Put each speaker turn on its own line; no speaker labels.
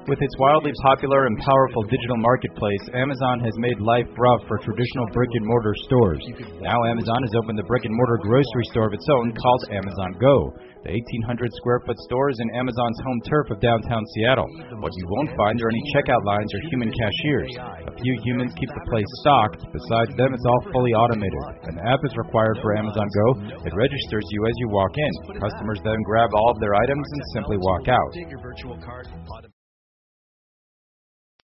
With its wildly popular and powerful digital marketplace, Amazon has made life rough for traditional brick-and-mortar stores. Now Amazon has opened a brick-and-mortar grocery store of its own called Amazon Go. The 1,800-square-foot store is in Amazon's home turf of downtown Seattle. What you won't find are any checkout lines or human cashiers. A few humans keep the place stocked. Besides them, it's all fully automated. An app is required for Amazon Go. It registers you as you walk in. Customers then grab all of their items and simply walk out.